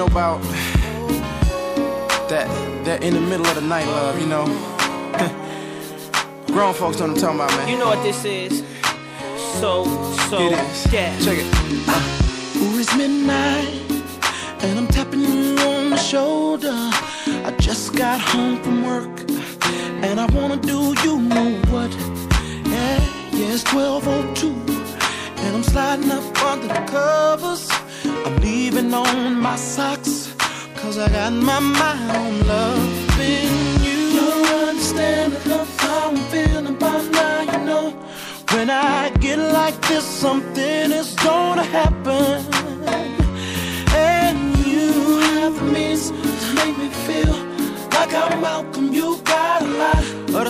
know about that in the middle of the night love, you know. Grown folks know what I'm talking about, man. You know what this is. So, It is. yeah. Check it. Ooh, it's midnight, and I'm tapping you on the shoulder. I just got home from work, and I wanna do you know what? Yeah, it's 12:02, and I'm sliding up under the covers. I'm leaving on my socks, 'cause I got my mind on loving you. You understand how I'm feeling by now, you know. When I get like this, something is gonna happen. And you have the means to make me feel like I'm Malcolm. You